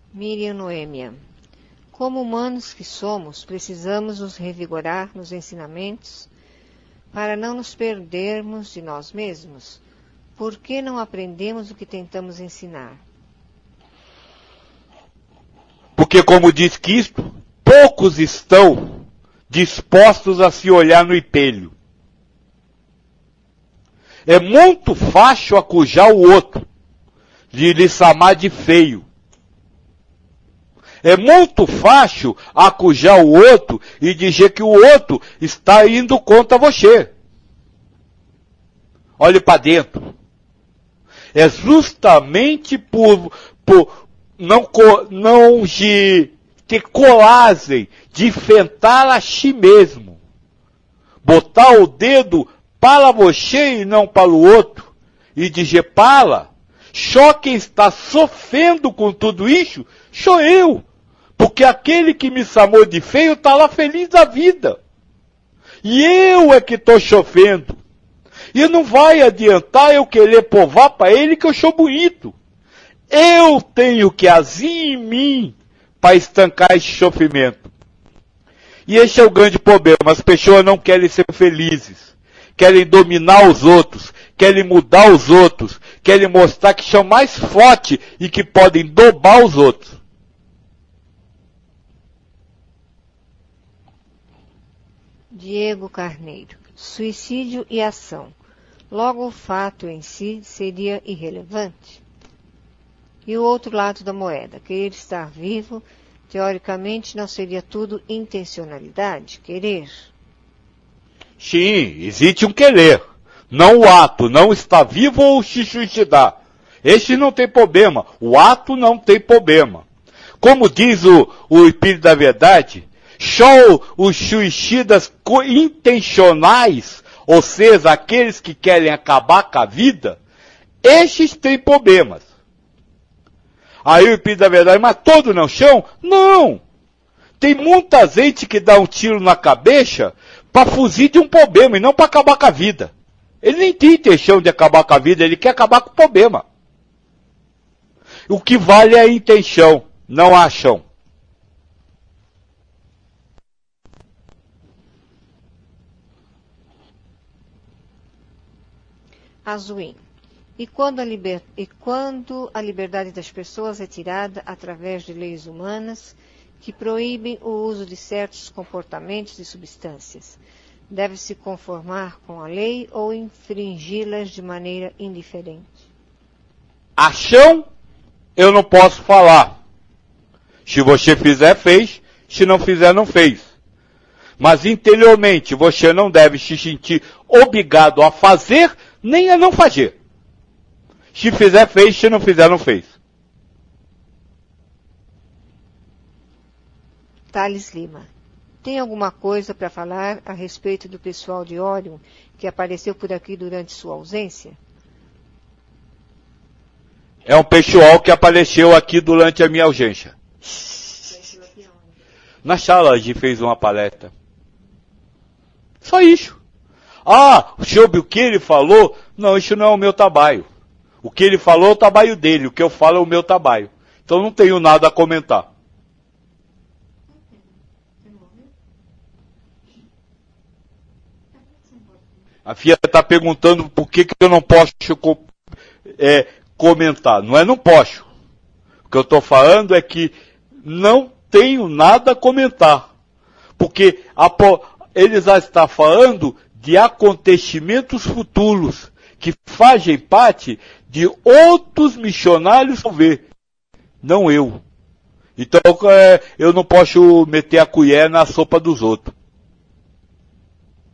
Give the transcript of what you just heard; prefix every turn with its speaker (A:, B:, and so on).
A: Miriam Noêmia. Como humanos que somos, precisamos nos revigorar nos ensinamentos para não nos perdermos de nós mesmos. Por que não aprendemos o que tentamos ensinar?
B: Porque, como diz Cristo, poucos estão dispostos a se olhar no espelho. É muito fácil acujar o outro, de lhe chamar de feio. É muito fácil acujar o outro e dizer que o outro está indo contra você. Olhe para dentro. É justamente por não de ter coragem de enfrentar a si mesmo. Botar o dedo para você e não para o outro. E dizer, para, só quem está sofrendo com tudo isso sou eu. Porque aquele que me chamou de feio está lá feliz da vida. E eu é que estou sofrendo. E não vai adiantar eu querer provar para ele que eu sou bonito. Eu tenho que agir em mim para estancar esse sofrimento. E esse é o grande problema. As pessoas não querem ser felizes. Querem dominar os outros. Querem mudar os outros. Querem mostrar que são mais fortes e que podem dobrar os outros.
A: Diego Carneiro. Suicídio e ação. Logo o fato em si seria irrelevante. E o outro lado da moeda, querer estar vivo, teoricamente não seria tudo intencionalidade, querer?
B: Sim, existe um querer. Não o ato, não estar vivo ou se suicidar. Esse não tem problema. O ato não tem problema. Como diz o Espírito da Verdade, só os suicidas intencionais, ou seja, aqueles que querem acabar com a vida, estes têm problemas. Aí o Espírito da Verdade, mas todo não chão? Não! Tem muita gente que dá um tiro na cabeça para fugir de um problema e não para acabar com a vida. Ele nem tem intenção de acabar com a vida, ele quer acabar com o problema. O que vale é a intenção, não a ação.
A: Azuim. E quando a liberdade das pessoas é tirada através de leis humanas que proíbem o uso de certos comportamentos e substâncias, deve-se conformar com a lei ou infringi-las de maneira indiferente?
B: Ação, eu não posso falar. Se você fizer, fez. Se não fizer, não fez. Mas interiormente, você não deve se sentir obrigado a fazer, nem a não fazer. Se fizer, fez. Se não fizer, não fez.
A: Thales Lima. Tem alguma coisa para falar a respeito do pessoal de Orion que apareceu por aqui durante sua ausência?
B: É um pessoal que apareceu aqui durante a minha ausência. Na sala a gente fez uma palestra. Só isso. Ah, sobre o que ele falou, não, isso não é o meu trabalho. O que ele falou é o trabalho dele, o que eu falo é o meu trabalho. Então não tenho nada a comentar. A Fia está perguntando por que eu não posso comentar. Não é não posso. O que eu estou falando é que não tenho nada a comentar. Porque ele já está falando de acontecimentos futuros que fazem parte de outros missionários ver, não eu. Então eu não posso meter a colher na sopa dos outros.